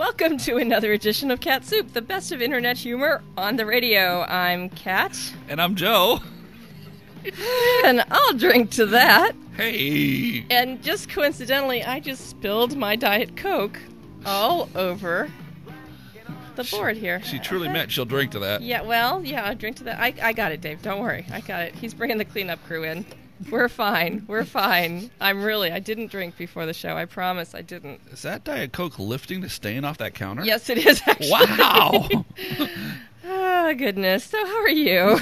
Welcome to another edition of Cat Soup, the best of internet humor on the radio. I'm Kat. And I'm Joe. And I'll drink to that. Hey. And just coincidentally, I just spilled my Diet Coke all over the board here. She truly meant she'll drink to that. Yeah, well, yeah, I'll drink to that. I got it, Dave. Don't worry. I got it. He's bringing the cleanup crew in. We're fine. We're fine. I didn't drink before the show. I promise I didn't. Is that Diet Coke lifting to staying off that counter? Yes, it is, actually. Wow. Oh, goodness. So how are you?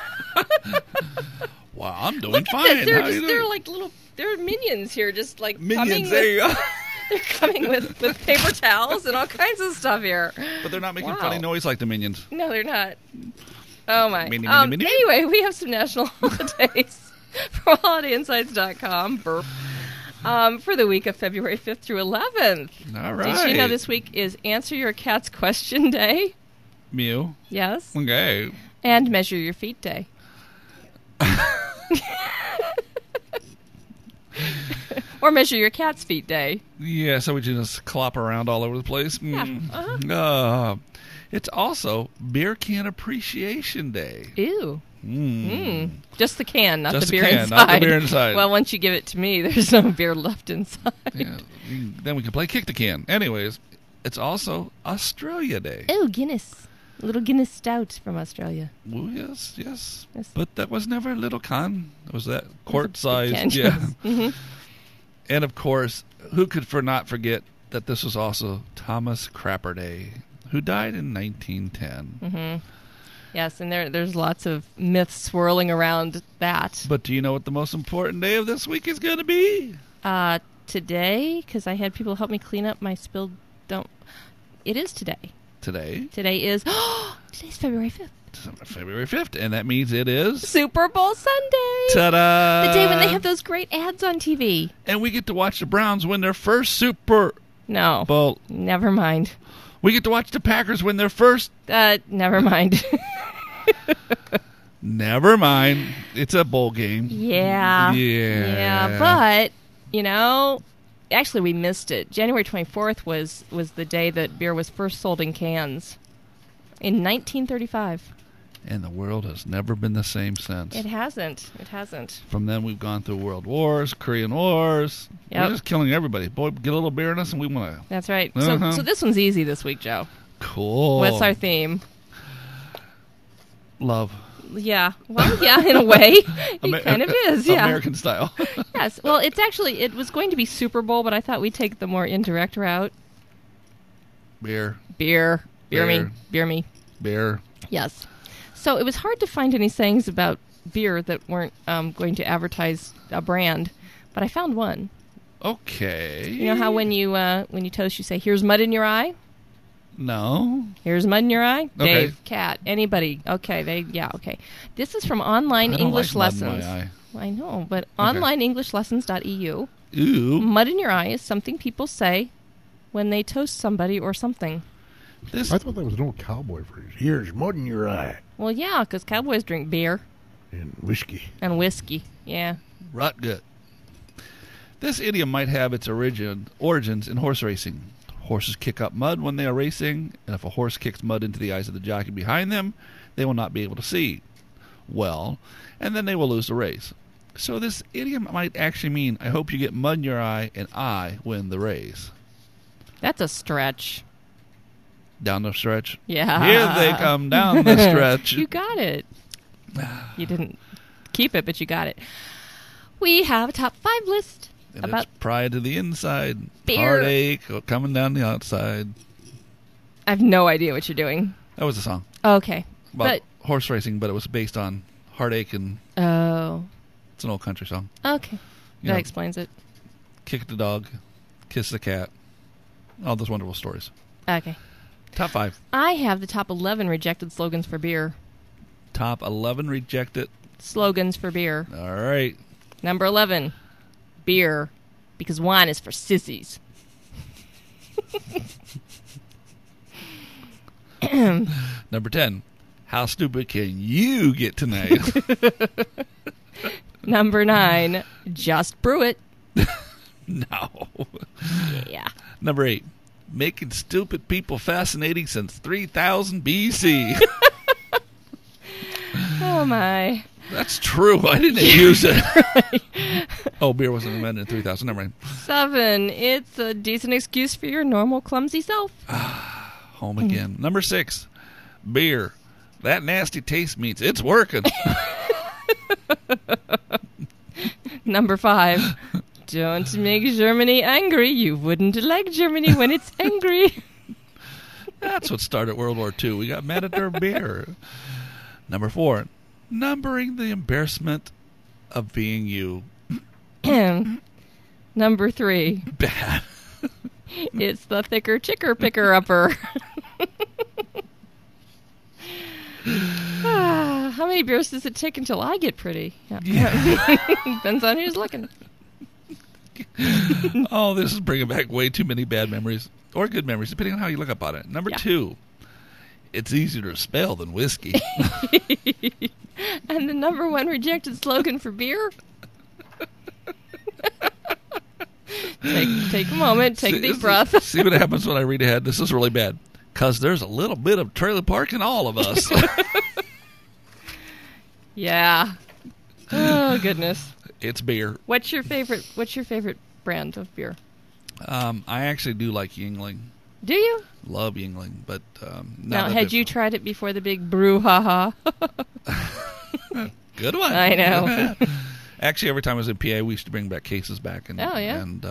Wow, I'm doing Look fine. at this. They're like little, they're minions here, just like Minions, there you go. They're coming with paper towels and all kinds of stuff here. But they're not making funny noise like the Minions. No, they're not. Oh, my. Mini. Anyway, we have some national holidays from holidayinsights.com for the week of February 5th through 11th. All right. Did you know this week is Answer Your Cat's Question Day? Mew. Yes. Okay. And Measure Your Feet Day. Or Measure Your Cat's Feet Day. Yeah, so we just clop around all over the place. Yeah. It's also Beer Can Appreciation Day. Ew. Just the can, not Just the beer the can, inside. not the beer inside. Well, once you give it to me, there's no beer left inside. Yeah, then we can play Kick the Can. Anyways, it's also Australia Day. Oh, Guinness. A little Guinness stout from Australia. Oh, yes. Yes. But that was never a little can. It was that quart size. Can, Yeah. Yes. And, of course, who could not forget that this was also Thomas Crapper Day, who died in 1910. Yes, and there's lots of myths swirling around that. But do you know what the most important day of this week is going to be? Today, because I had people help me clean up my spilled... It is today. Today? Today is... Today's February 5th. February 5th, and that means it is... Super Bowl Sunday! Ta-da! The day when they have those great ads on TV. And we get to watch the Browns win their first Super No. Bowl. Never mind. We get to watch the Packers win their first... Never mind. Never mind. It's a bowl game. Yeah. Yeah. But, actually we missed it. January 24th was the day that beer was first sold in cans in 1935. And the world has never been the same since. It hasn't. From then, we've gone through World Wars, Korean Wars. Yep. We're just killing everybody. Boy, get a little beer in us, and we want to... That's right. Uh-huh. So this one's easy this week, Joe. Cool. What's our theme? Love. Yeah. Well, yeah, in a way. It kind of is, yeah. American style. Yes. Well, it was going to be Super Bowl, but I thought we'd take the more indirect route. Beer. Beer me. Beer. Yes. So it was hard to find any sayings about beer that weren't going to advertise a brand, but I found one. Okay. You know how when you toast, you say, "Here's mud in your eye." No. Here's mud in your eye. Okay. Dave, Cat, anybody? Okay, okay. This is from Online I don't English like mud in Lessons. my eye. I know, but Okay. onlineenglishlessons.eu. Ooh. Mud in your eye is something people say when they toast somebody or something. I thought that was an old cowboy phrase. Here's mud in your eye. Well, yeah, because cowboys drink beer And whiskey. and whiskey. Yeah. Rot gut. This idiom might have its origins in horse racing. Horses kick up mud when they are racing, and if a horse kicks mud into the eyes of the jockey behind them, they will not be able to see well, and then they will lose the race. So this idiom might actually mean, I hope you get mud in your eye and I win the race. That's a stretch. Down the stretch. Yeah. Here they come down the stretch. You got it. You didn't keep it, but you got it. We have a top 5 list And about it's pride to the inside, beer. heartache coming down the outside. I have no idea what you're doing. That was a song Okay. about horse racing, but it was based on heartache, and Oh. it's an old country song. Okay. You That know, explains it. kick the dog, kiss the cat, all those wonderful stories. Okay. Top 5. I have the top 11 rejected slogans for beer. Top 11 rejected. Slogans for beer. All right. Number 11, beer, because wine is for sissies. Number 10, how stupid can you get tonight? Number 9, just brew it. No. Yeah. Number 8, making stupid people fascinating since 3000 BC. Oh, my. That's true. I didn't use it. Oh, beer wasn't invented in 3000. Never mind. 7. It's a decent excuse for your normal clumsy self. Home again. Number 6. Beer. That nasty taste means it's working. Number 5. Don't make Germany angry. You wouldn't like Germany when it's angry. That's what started World War II. We got mad at their beer. Number 4. Numbering the embarrassment of being you. Number 3. Bad. It's the thicker chicker picker upper. How many beers does it take until I get pretty? Yeah. Depends on who's looking. Oh, this is bringing back way too many bad memories. Or good memories, depending on how you look up on it. Number 2. It's easier to spell than whiskey. And the number 1 rejected slogan for beer? Take a moment, take a deep breath. See what happens when I read ahead? This is really bad. Because there's a little bit of trailer park in all of us. Yeah. Oh, goodness. It's beer. What's your favorite brand of beer? I actually do like Yingling. Do you? Love Yingling, but now, had you tried it before the big brouhaha? Good one. I know. Actually, every time I was in PA, we used to bring back cases back. And, oh, yeah? And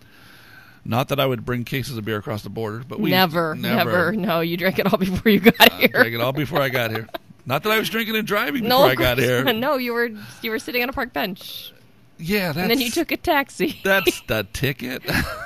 not that I would bring cases of beer across the border, but we Never. No, you drank it all before you got here. Drank it all before I got here. Not that I was drinking and driving before I got here. No, you were sitting on a park bench. Yeah, that's... And then you took a taxi. That's the ticket.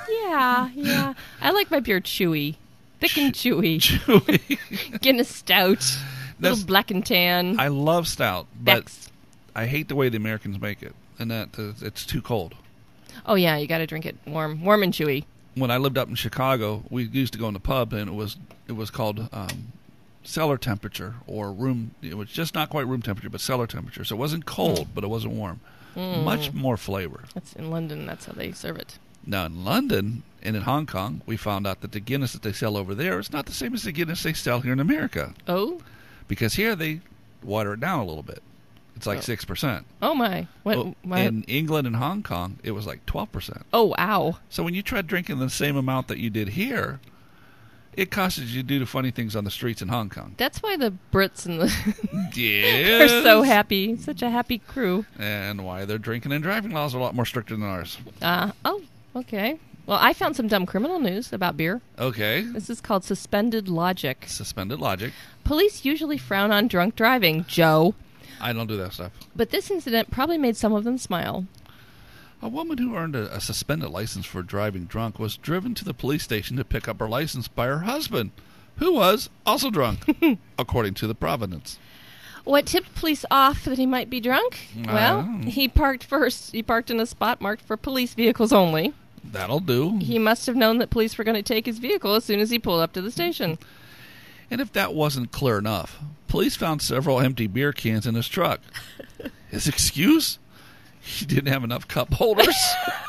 Yeah. I like my beer chewy. Thick and chewy. Chewy. Guinness Stout. Little black and tan. I love stout, but Beck's. I hate the way the Americans make it. And that it's too cold. Oh, yeah, you got to drink it warm and chewy. When I lived up in Chicago, we used to go in the pub, and it was called cellar temperature or room. It was just not quite room temperature, but cellar temperature. So it wasn't cold, but it wasn't warm. Much more flavor. That's in London. That's how they serve it. Now in London and in Hong Kong, we found out that the Guinness that they sell over there is not the same as the Guinness they sell here in America. Oh, because here they water it down a little bit. It's like 6%. Oh my! In England and Hong Kong, it was like 12%. Oh wow! So when you try drinking the same amount that you did here, it causes you to do funny things on the streets in Hong Kong. That's why the Brits and yes. are so happy. Such a happy crew. And why their drinking and driving laws are a lot more stricter than ours. Oh, okay. Well, I found some dumb criminal news about beer. Okay. This is called suspended logic. Suspended logic. Police usually frown on drunk driving, Joe. I don't do that stuff. But this incident probably made some of them smile. A woman who earned a suspended license for driving drunk was driven to the police station to pick up her license by her husband, who was also drunk, according to the Providence. What tipped police off that he might be drunk? Well, he parked first. He parked in a spot marked for police vehicles only. That'll do. He must have known that police were going to take his vehicle as soon as he pulled up to the station. And if that wasn't clear enough, police found several empty beer cans in his truck. His excuse? He didn't have enough cup holders.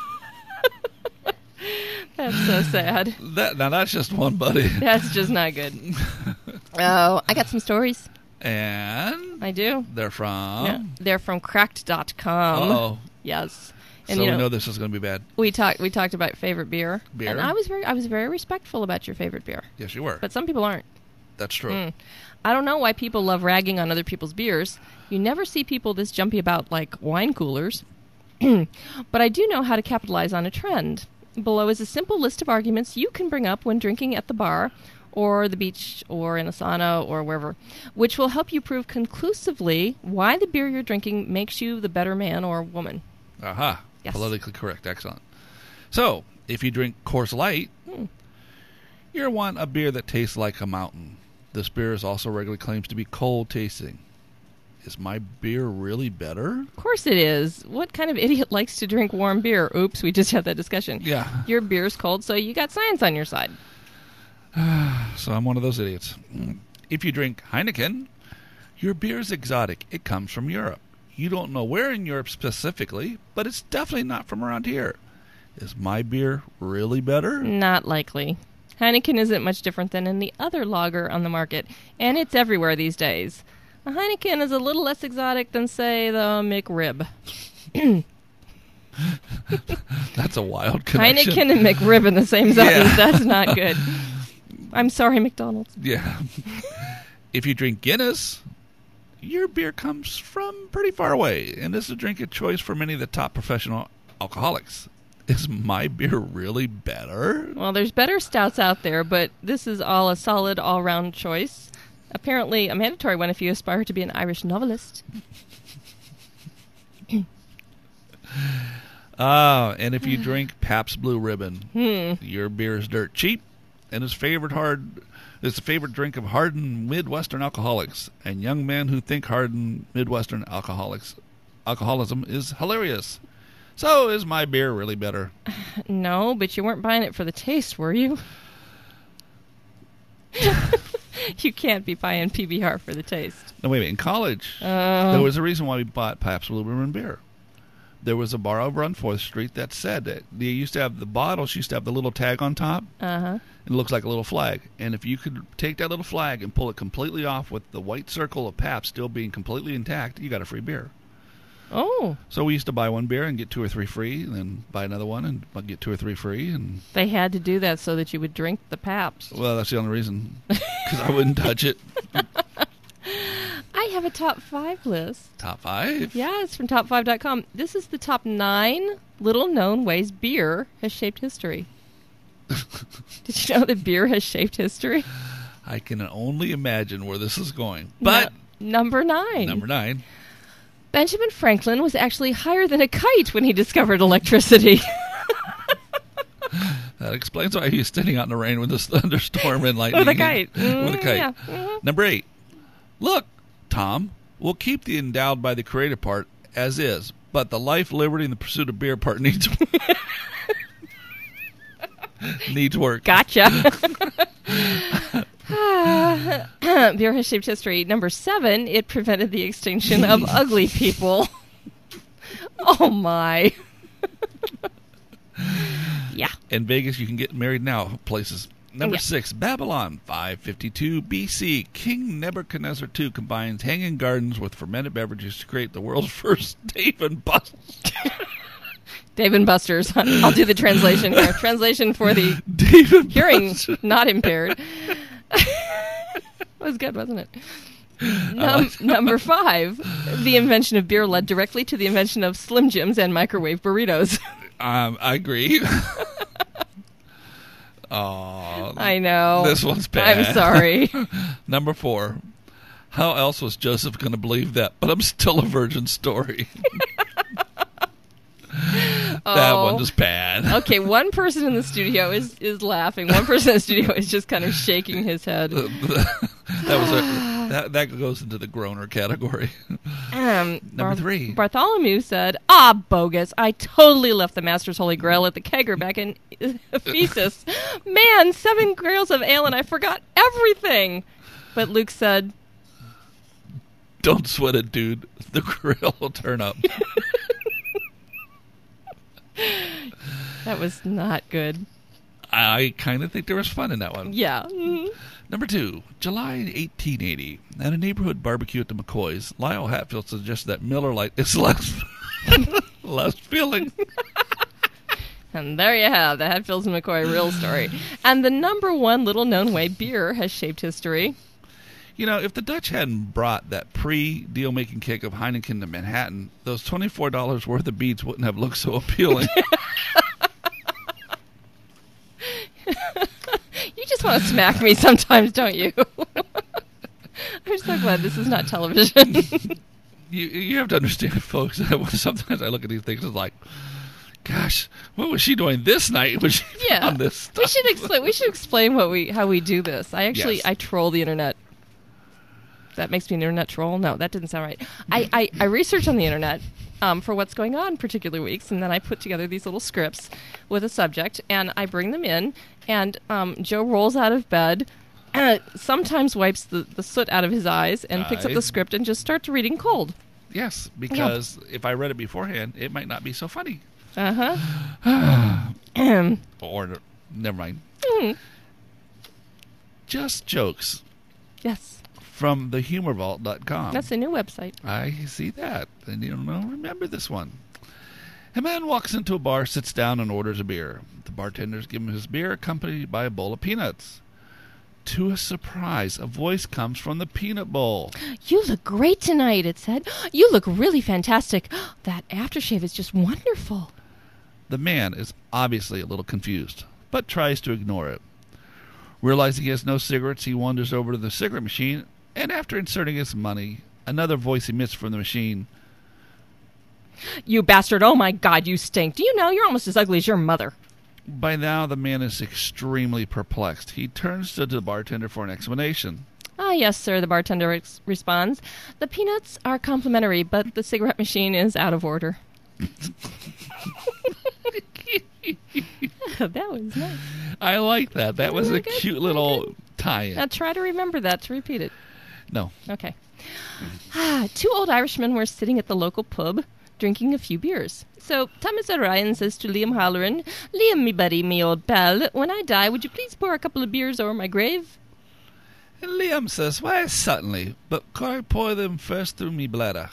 That's so sad. Now that's just one, buddy. That's just not good. Oh, I got some stories. And? I do. They're from? Yeah, they're from cracked.com. Uh-oh. Yes. And so we know this is going to be bad. We talked about favorite beer. Beer. And I was very respectful about your favorite beer. Yes, you were. But some people aren't. That's true. I don't know why people love ragging on other people's beers. You never see people this jumpy about, like, wine coolers. But I do know how to capitalize on a trend. Below is a simple list of arguments you can bring up when drinking at the bar or the beach or in a sauna or wherever, which will help you prove conclusively why the beer you're drinking makes you the better man or woman. Aha. Yes. Politically correct. Excellent. So, if you drink Coors Light, you want a beer that tastes like a mountain. This beer is also regularly claims to be cold tasting. Is my beer really better? Of course it is. What kind of idiot likes to drink warm beer? Oops, we just had that discussion. Yeah. Your beer's cold, so you got science on your side. So I'm one of those idiots. If you drink Heineken, your beer is exotic. It comes from Europe. You don't know where in Europe specifically, but it's definitely not from around here. Is my beer really better? Not likely. Heineken isn't much different than any other lager on the market, and it's everywhere these days. A Heineken is a little less exotic than, say, the McRib. That's a wild connection. Heineken and McRib in the same sentence. Yeah. That's not good. I'm sorry, McDonald's. Yeah. If you drink Guinness, your beer comes from pretty far away, and is a drink of choice for many of the top professional alcoholics. Is my beer really better? Well, there's better stouts out there, but this is all a solid all-round choice. Apparently a mandatory one if you aspire to be an Irish novelist. And if you drink Pabst Blue Ribbon, your beer is dirt cheap and is it's the favorite drink of hardened Midwestern alcoholics and young men who think hardened Midwestern alcoholism is hilarious. So is my beer really better? No, but you weren't buying it for the taste, were you? You can't be buying PBR for the taste. No, wait a minute. In college, there was a reason why we bought Pabst Blue Ribbon beer. There was a bar over on 4th Street that said that they used to have the bottles, used to have the little tag on top. Uh-huh. It looks like a little flag. And if you could take that little flag and pull it completely off with the white circle of Pabst still being completely intact, you got a free beer. Oh. So we used to buy one beer and get 2 or 3 free, and then buy another one and get 2 or 3 free. And They had to do that so that you would drink the Pabst. well, that's the only reason, because I wouldn't touch it. I have a top 5 list. Top 5? Yeah, it's from top5.com. This is the top 9 little-known ways beer has shaped history. Did you know that beer has shaped history? I can only imagine where this is going. But Number 9. number 9. Benjamin Franklin was actually higher than a kite when he discovered electricity. That explains why he was standing out in the rain with this thunderstorm and lightning. With a kite. With a kite. Yeah. Mhm. Number 8. Look, Tom, we'll keep the endowed by the creator part as is, but the life, liberty, and the pursuit of beer part needs work. Gotcha. Beer has shaped history. Number 7, it prevented the extinction of ugly people. Oh, my. Yeah. In Vegas, you can get married now places. Number Yeah. 6, Babylon, 552 BC. King Nebuchadnezzar II combines hanging gardens with fermented beverages to create the world's first Dave and Buster's. Dave and Buster's. I'll do the translation here. Translation for the Dave and hearing Buster's. not impaired. That was good, wasn't it? Number 5, the invention of beer led directly to the invention of Slim Jims and microwave burritos. I agree. Oh, I know. this one's bad. I'm sorry. Number 4, how else was Joseph going to believe that? But I'm still a virgin story. That one is bad. Okay, one person in the studio is laughing. One person in the studio is just kind of shaking his head. That goes into the groaner category. Number 3. Bartholomew said, bogus. I totally left the Master's Holy Grail at the kegger back in Ephesus. Man, 7 grails of ale and I forgot everything. But Luke said, Don't sweat it, dude. The grill will turn up. that was not good. I kind of think there was fun in that one. Yeah. Mhm. Number 2, July 1880. At a neighborhood barbecue at the McCoys, Lyle Hatfield suggested that Miller Lite is less filling. And there you have the Hatfields and McCoy real story. And the number 1 little-known way beer has shaped history. You know, if the Dutch hadn't brought that pre-deal-making kick of Heineken to Manhattan, those $24 worth of beads wouldn't have looked so appealing. You just want to smack me sometimes, don't you? I'm so glad this is not television. You have to understand, folks, that sometimes I look at these things and it's like, gosh, what was she doing this night when she found this stuff? We should explain how we do this. Yes. I troll the internet. That makes me an internet troll? No, that didn't sound right. I research on the internet for what's going on particular weeks, and then I put together these little scripts with a subject, and I bring them in, and Joe rolls out of bed, sometimes wipes the soot out of his eyes, and picks up the script and just starts reading cold. Yes, because if I read it beforehand, it might not be so funny. Uh-huh. Or, never mind. Just Jokes Yes. from thehumorvault.com. That's a new website. I see that. And you don't remember this one. A man walks into a bar, sits down, and orders a beer. The bartenders give him his beer, accompanied by a bowl of peanuts. To his surprise, a voice comes from the peanut bowl. You look great tonight, it said. You look really fantastic. That aftershave is just wonderful. The man is obviously a little confused, but tries to ignore it. Realizing he has no cigarettes, he wanders over to the cigarette machine, and after inserting his money, another voice emits from the machine. You bastard, oh my God, you stink. Do you know you're almost as ugly as your mother? By now, the man is extremely perplexed. He turns to the bartender for an explanation. Ah, yes, sir, the bartender responds. The peanuts are complimentary, but the cigarette machine is out of order. That was nice. I like that. That was a Very good, cute very little good. tie-in. Now try to remember that to repeat it. No. Okay. Two old Irishmen were sitting at the local pub, drinking a few beers. So Thomas O'Ryan says to Liam Halloran, Liam, me buddy, me old pal, when I die, would you please pour a couple of beers over my grave? And Liam says, why, certainly, but can I pour them first through me bladder?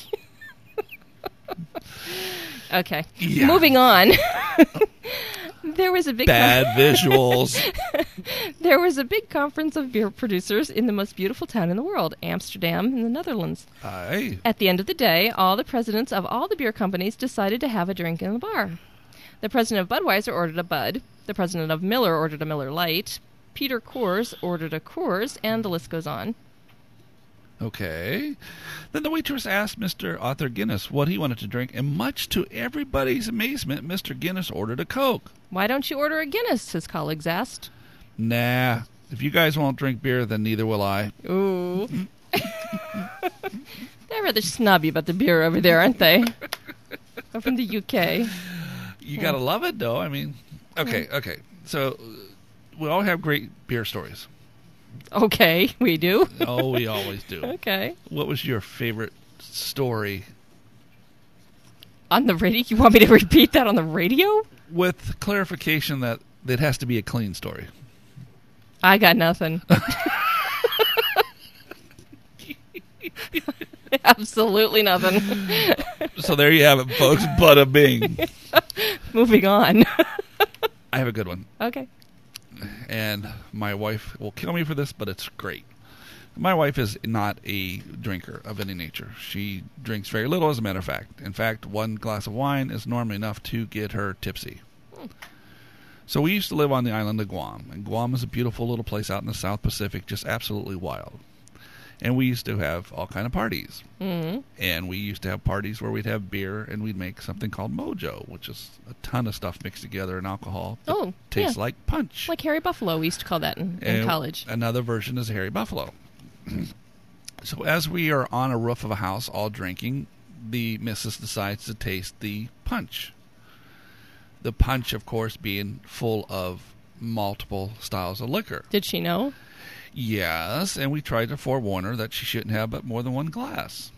Okay. Yeah. Moving on. There was a big Bad visuals. There was a big conference of beer producers in the most beautiful town in the world, Amsterdam, in the Netherlands. Aye. At the end of the day, all the presidents of all the beer companies decided to have a drink in the bar. The president of Budweiser ordered a Bud. The president of Miller ordered a Miller Lite. Peter Coors ordered a Coors, and the list goes on. Okay. Then the waitress asked Mr. Arthur Guinness what he wanted to drink, and much to everybody's amazement, Mr. Guinness ordered a Coke. Why don't you order a Guinness? His colleagues asked. Nah, if you guys won't drink beer, then neither will I. Ooh. They're rather snobby about the beer over there, aren't they? They're from the UK. You gotta love it, though. I mean, okay. So, we all have great beer stories. Okay, we do. Oh, we always do. Okay. What was your favorite story? On the radio? You want me to repeat that on the radio? With clarification that it has to be a clean story. I got nothing. Absolutely nothing. So there you have it, folks. Bada bing. Moving on. I have a good one. Okay. And my wife will kill me for this, but it's great. My wife is not a drinker of any nature. She drinks very little, as a matter of fact. In fact, one glass of wine is normally enough to get her tipsy. So we used to live on the island of Guam. And Guam is a beautiful little place out in the South Pacific, just absolutely wild. And we used to have all kind of parties. Mm-hmm. And we used to have parties where we'd have beer and we'd make something called mojo, which is a ton of stuff mixed together in alcohol. Oh, tastes yeah. like punch. Like Harry Buffalo, we used to call that in And college. Another version is Harry Buffalo. So as we are on a roof of a house all drinking, the missus decides to taste the punch. The punch, of course, being full of multiple styles of liquor. Did she know? Yes, and we tried to forewarn her that she shouldn't have but more than one glass.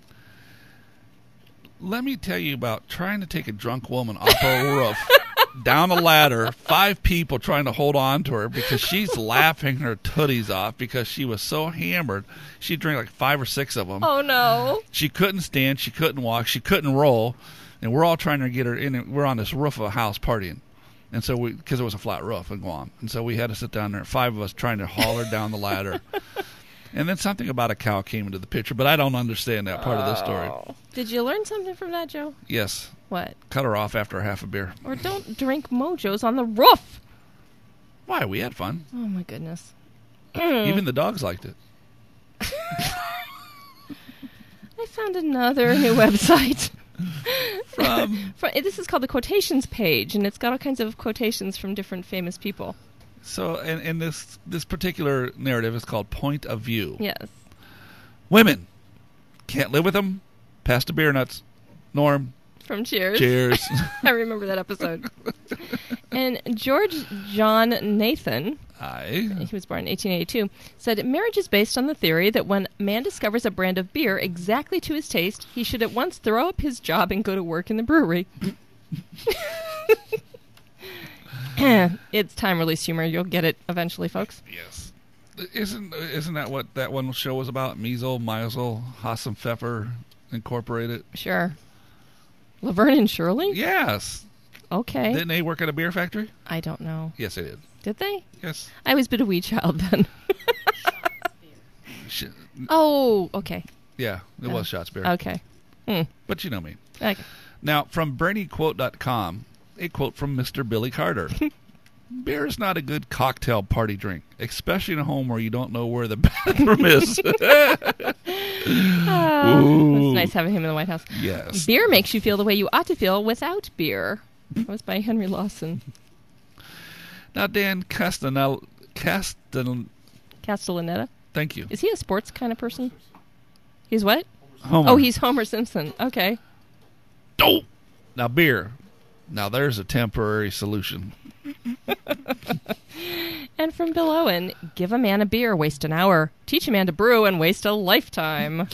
Let me tell you about trying to take a drunk woman off a roof, down a ladder, 5 people trying to hold on to her because she's laughing her tooties off because she was so hammered. She drank like 5 or 6 of them. Oh, no. She couldn't stand, she couldn't walk, she couldn't roll, and we're all trying to get her in. We're on this roof of a house partying. And so because it was a flat roof in Guam. And so we had to sit down there, 5 of us trying to haul her down the ladder. And then something about a cow came into the picture, but I don't understand that part of the story. Did you learn something from that, Joe? Yes. What? Cut her off after half a beer. Or don't drink mojos on the roof. Why? We had fun. Oh, my goodness. Even the dogs liked it. I found another new website. From This is called the quotations page, and it's got all kinds of quotations from different famous people. So, and this particular narrative is called Point of View. Yes. Women. Can't live with them. Pass the beer nuts. Norm. From Cheers. Cheers. I remember that episode. And George John Nathan, Aye. he was born in 1882, said, marriage is based on the theory that when a man discovers a brand of beer exactly to his taste, he should at once throw up his job and go to work in the brewery. It's time-release humor. You'll get it eventually, folks. Yes. Isn't that what that one show was about? Measle, Meisel, Hassam Pfeffer Incorporated. Sure. Laverne and Shirley? Yes. Okay. Didn't they work at a beer factory? I don't know. Yes, they did. Did they? Yes. I was but a wee child then. Sh- Oh, okay. yeah, it was Schatz beer. Okay. But you know me. Okay. Now, from BradyQuote.com, a quote from Mr. Billy Carter. Beer is not a good cocktail party drink, especially in a home where you don't know where the bathroom is. It's nice having him in the White House. Yes. Beer makes you feel the way you ought to feel without beer. That was by Henry Lawson. Now, Dan Castellaneta, Castellaneta. thank you. Is he a sports kind of person? He's what? Homer. Oh, he's Homer Simpson. Okay. Oh! Now, beer. Now, there's a temporary solution. And from Bill Owen, give a man a beer, waste an hour. Teach a man to brew and waste a lifetime.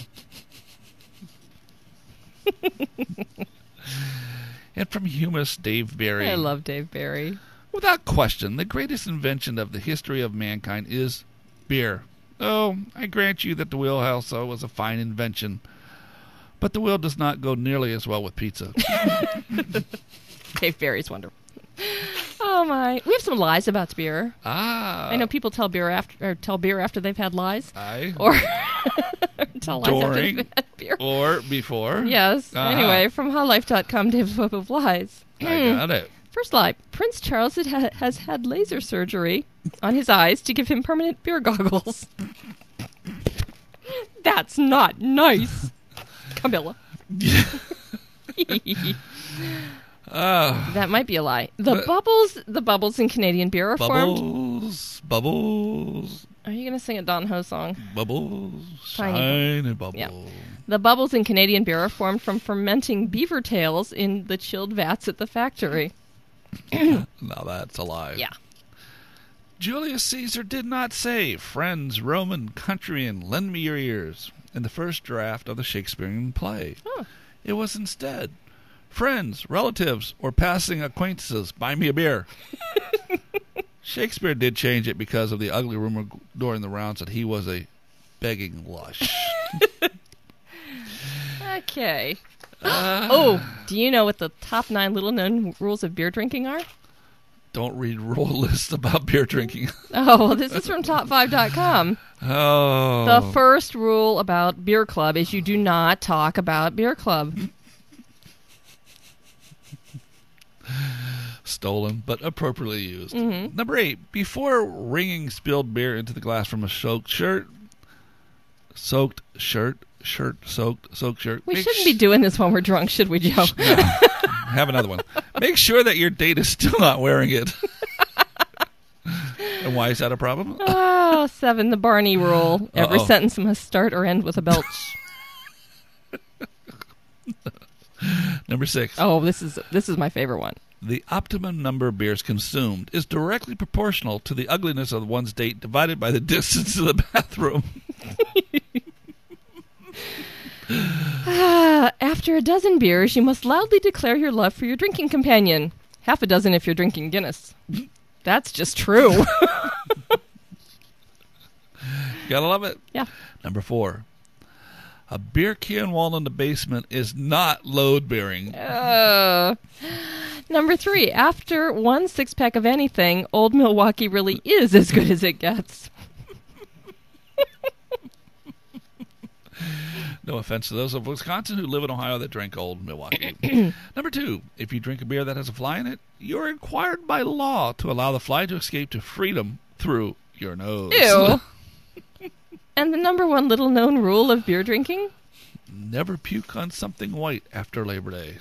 And from humorist Dave Barry. I love Dave Barry. Without question, the greatest invention of the history of mankind is beer. Oh, I grant you that the wheelhouse was a fine invention. But the wheel does not go nearly as well with pizza. Dave Barry's wonderful. Oh my! We have some lies about beer. I know people tell beer after they've had lies, or tell lies after they've had beer, or before. Yes. Anyway, from HowLife.com, Dave's Web of Lies. I got it. First lie: Prince Charles has had laser surgery on his eyes to give him permanent beer goggles. That's not nice, Camilla. That might be a lie. The bubbles in Canadian beer are formed. Bubbles. Are you going to sing a Don Ho song? Bubbles. Tiny Shine and bubbles. Yeah. The bubbles in Canadian beer are formed from fermenting beaver tails in the chilled vats at the factory. Now that's a lie. Yeah. Julius Caesar did not say, "Friends, Roman countrymen, lend me your ears," in the first draft of the Shakespearean play. Oh. It was instead, "Friends, relatives, or passing acquaintances, buy me a beer." Shakespeare did change it because of the ugly rumor during the rounds that he was a begging lush. Okay. Do you know what the top 9 little-known rules of beer drinking are? Don't read rule lists about beer drinking. Oh, well, this is from top5.com. Oh. The first rule about beer club is you do not talk about beer club. Stolen, but appropriately used. Mm-hmm. Number 8. Before wringing spilled beer into the glass from a soaked shirt. We shouldn't be doing this when we're drunk, should we, Joe? No. Have another one. Make sure that your date is still not wearing it. And why is that a problem? 7. The Barney rule. Every sentence must start or end with a belch. Number 6. Oh, this is my favorite one. The optimum number of beers consumed is directly proportional to the ugliness of one's date divided by the distance to the bathroom. After a dozen beers, you must loudly declare your love for your drinking companion. Half a dozen if you're drinking Guinness. That's just true. Gotta love it. Yeah. Number 4. A beer can wall in the basement is not load-bearing. Number 3. After one 6-pack of anything, Old Milwaukee really is as good as it gets. No offense to those of Wisconsin who live in Ohio that drink Old Milwaukee. Number 2. If you drink a beer that has a fly in it, you're required by law to allow the fly to escape to freedom through your nose. Ew. And the number 1 little-known rule of beer drinking? Never puke on something white after Labor Day.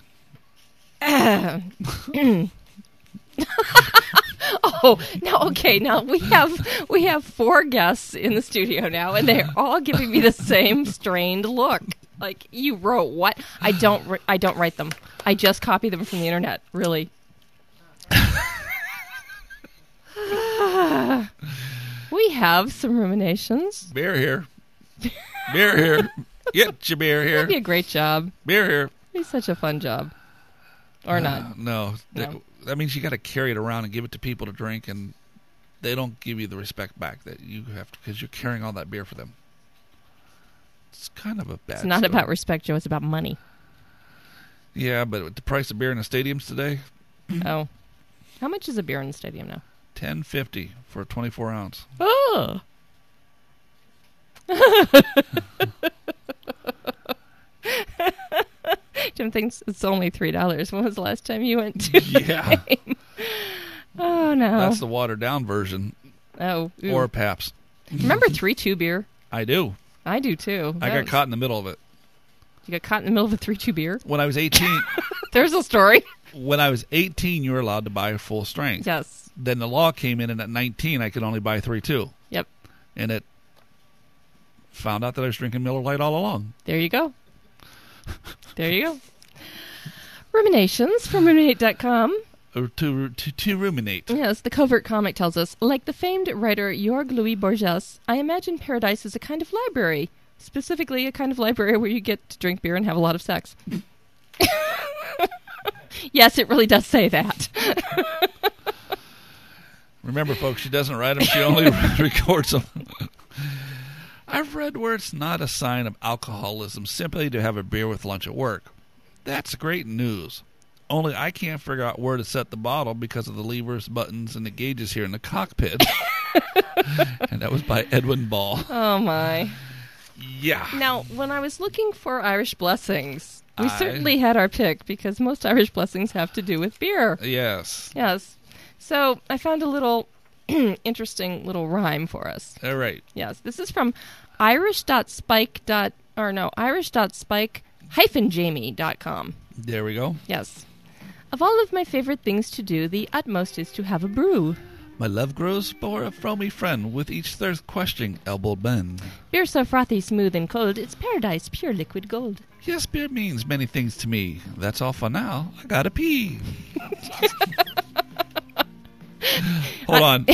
Now we have 4 guests in the studio now, and they're all giving me the same strained look. Like, you wrote what? I don't write them. I just copy them from the internet. Really. We have some ruminations. Beer here. Beer here. Get your beer here. That'd be a great job. Beer here. It'd be such a fun job. Or not. No. That means you got to carry it around and give it to people to drink, and they don't give you the respect back that you have to, because you're carrying all that beer for them. It's kind of a bad It's not story. about respect, Joe. It's about money. Yeah, but with the price of beer in the stadiums today, Oh. How much is a beer in the stadium now? $10.50 for a 24 ounce. Oh. Jim thinks it's only $3. When was the last time you went to Yeah. a game? Oh, no. That's the watered down version. Oh. Ooh. Or Pabst. Remember 3-2 beer? I do. I do, too. I got caught in the middle of it. You got caught in the middle of a 3-2 beer? When I was 18, There's a story. when I was 18, you were allowed to buy full strength. Yes. Then the law came in, and at 19, I could only buy 3-2. Yep. And it found out that I was drinking Miller Lite all along. There you go. There you go. Ruminations from Ruminate.com. Or to ruminate. Yes, the covert comic tells us, like the famed writer Jorg Louis Borges, I imagine paradise is a kind of library. Specifically, a kind of library where you get to drink beer and have a lot of sex. Yes, it really does say that. Remember, folks, she doesn't write them. She only records them. I've read where it's not a sign of alcoholism simply to have a beer with lunch at work. That's great news. Only I can't figure out where to set the bottle because of the levers, buttons, and the gauges here in the cockpit. And that was by Edwin Ball. Oh, my. Yeah. Now, when I was looking for Irish blessings, we certainly had our pick because most Irish blessings have to do with beer. Yes. Yes. So I found a little interesting little rhyme for us. All right. Yes. This is from irish.spike.jamie.com. There we go. Yes. Of all of my favorite things to do, the utmost is to have a brew. My love grows for a frothy friend with each thirst questioning elbow bend. Beer so frothy, smooth, and cold, it's paradise, pure liquid gold. Yes, beer means many things to me. That's all for now. I gotta pee. Hold on.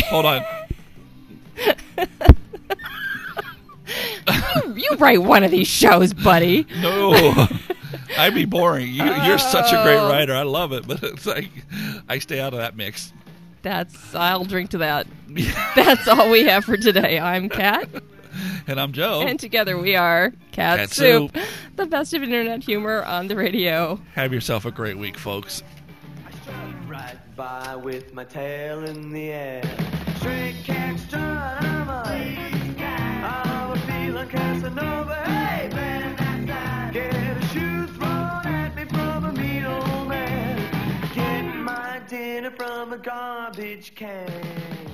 You write one of these shows, buddy. No. I'd be boring. You're such a great writer. I love it, but it's like I stay out of that mix. I'll drink to that. That's all we have for today. I'm Kat. And I'm Joe. And together we are Cat Cat Soup, Soup. the best of internet humor on the radio. Have yourself a great week, folks. I strut right by with my tail in the air. Straight cat strut, I'm a feeling Casanova. Hey, man, get a shoe thrown at me from a mean old man. Get my dinner from a garbage can.